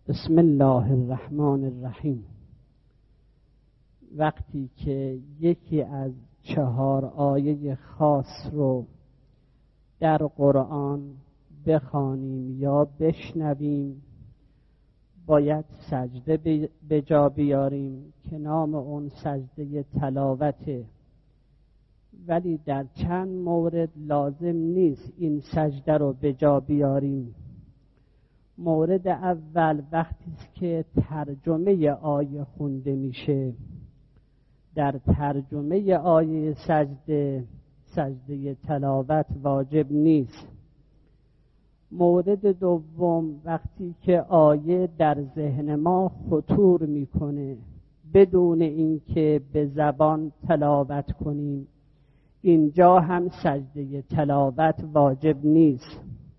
بسم الله الرحمن الرحیم. وقتی که یکی از 4 آیه خاص رو در قرآن بخوانیم یا بشنویم، باید سجده به جا بیاریم که نام اون سجده تلاوته، ولی در چند مورد لازم نیست این سجده رو به جا بیاریم. مورد اول وقتی که ترجمه آیه خونده میشه، در ترجمه آیه سجده تلاوت واجب نیست. مورد دوم وقتی که آیه در ذهن ما خطور میکنه بدون اینکه به زبان تلاوت کنیم، اینجا هم سجده تلاوت واجب نیست.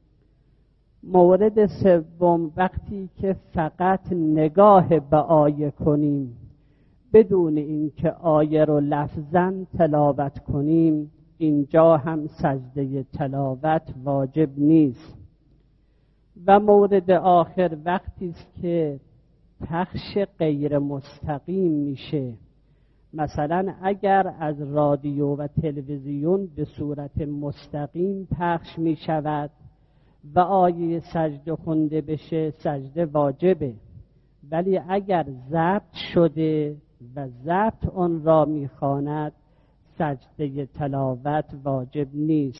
مورد سوم وقتی که فقط نگاه به آیه کنیم بدون اینکه آیه رو لفظاً تلاوت کنیم، اینجا هم سجده تلاوت واجب نیست. و مورد آخر وقتی که پخش غیر مستقیم میشه، مثلا اگر از رادیو و تلویزیون به صورت مستقیم پخش میشود و آیه سجده خونده بشه، سجده واجبه. ولی اگر ضبط شده و ضبط آن را میخواند، سجده تلاوت واجب نیست.